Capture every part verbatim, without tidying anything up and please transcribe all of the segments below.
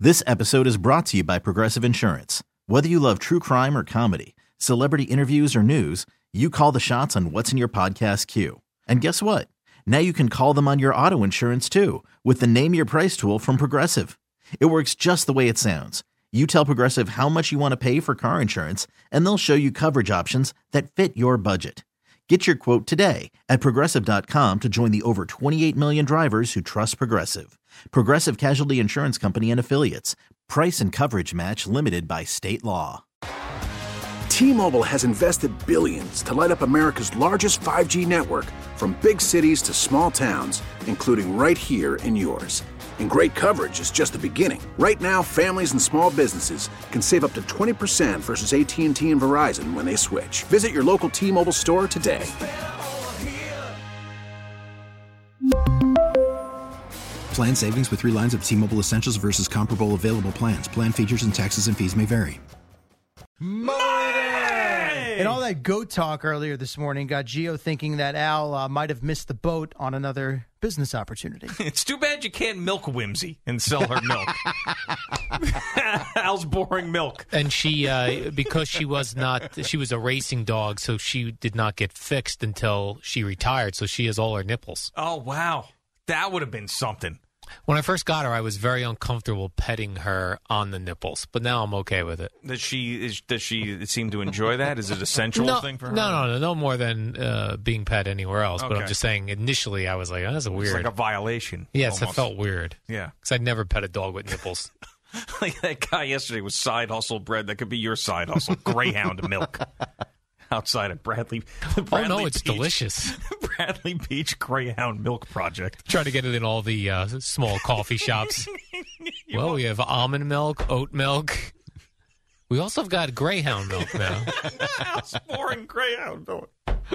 This episode is brought to you by Progressive Insurance. Whether you love true crime or comedy, celebrity interviews or news, you call the shots on what's in your podcast queue. And guess what? Now you can call them on your auto insurance too with the Name Your Price tool from Progressive. It works just the way it sounds. You tell Progressive how much you want to pay for car insurance, and they'll show you coverage options that fit your budget. Get your quote today at Progressive dot com to join the over twenty-eight million drivers who trust Progressive. Progressive Casualty Insurance Company and Affiliates. Price and coverage match limited by state law. T-Mobile has invested billions to light up America's largest five G network, from big cities to small towns, including right here in yours. And great coverage is just the beginning. Right now, families and small businesses can save up to twenty percent versus A T and T and Verizon when they switch. Visit your local T-Mobile store today. Plan savings with three lines of T-Mobile Essentials versus comparable available plans. Plan features and taxes and fees may vary. And all that goat talk earlier this morning got Gio thinking that Al uh, might have missed the boat on another business opportunity. It's too bad you can't milk Whimsy and sell her milk. Al's boring milk. And she, uh, because she was not, she was a racing dog, so she did not get fixed until she retired, so she has all her nipples. Oh, wow. That would have been something. When I first got her, I was very uncomfortable petting her on the nipples, but now I'm okay with it. Does she is, does she seem to enjoy that? Is it a sensual no, thing for her? No, no, no, no more than uh, being pet anywhere else. Okay. But I'm just saying, initially, I was like, oh, that's a weird. It's like a violation. Yes, almost. it felt weird. Yeah. Because I'd never pet a dog with nipples. Like that guy yesterday with side hustle bread. That could be your side hustle. Greyhound milk. Outside of Bradley. Bradley oh, no, it's Beach, delicious. Bradley Beach Greyhound Milk Project. Try to get it in all the uh, small coffee shops. Well, want... we have almond milk, oat milk. We also have got Greyhound milk now. How's boring Greyhound milk?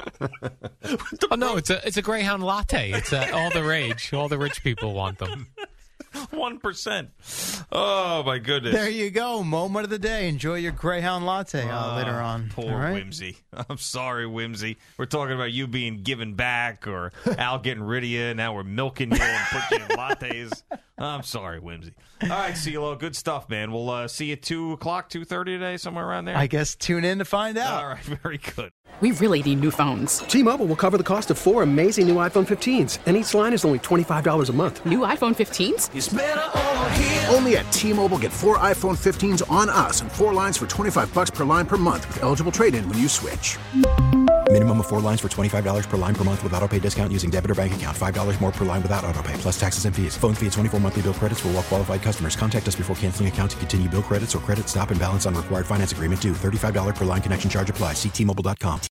Oh, no, it's a, it's a Greyhound latte. It's a, all the rage. All the rich people want them. One percent. Oh my goodness! There you go. Moment of the day. Enjoy your Greyhound latte uh, uh, later on. Poor right? Whimsy. I'm sorry, Whimsy. We're talking about you being given back, or Al getting rid of you. Now we're milking you and putting you in lattes. I'm sorry, Whimsy. All right, CeeLo, good stuff, man. We'll uh, see you at two o'clock, two thirty today, somewhere around there. I guess tune in to find out. All right, very good. We really need new phones. T-Mobile will cover the cost of four amazing new iPhone fifteens, and each line is only twenty-five dollars a month. New iPhone fifteens? It's better over here. Only at T-Mobile, get four iPhone fifteens on us and four lines for twenty-five dollars per line per month with eligible trade-in when you switch. Minimum of four lines for twenty-five dollars per line per month with autopay discount using debit or bank account. five dollars more per line without autopay, plus taxes and fees. Phone fee at twenty-four monthly bill credits for well-qualified customers. Contact us before canceling account to continue bill credits or credit stop and balance on required finance agreement due. thirty-five dollars per line connection charge applies. See T Mobile dot com.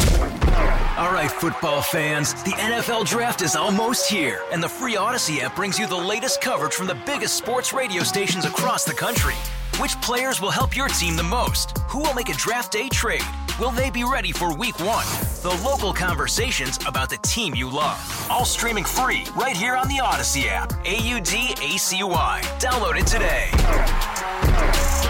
All right, football fans, the N F L Draft is almost here, and the free Odyssey app brings you the latest coverage from the biggest sports radio stations across the country. Which players will help your team the most? Who will make a draft day trade? Will they be ready for week one? The local conversations about the team you love. All streaming free right here on the Odyssey app. A U D A C Y. Download it today.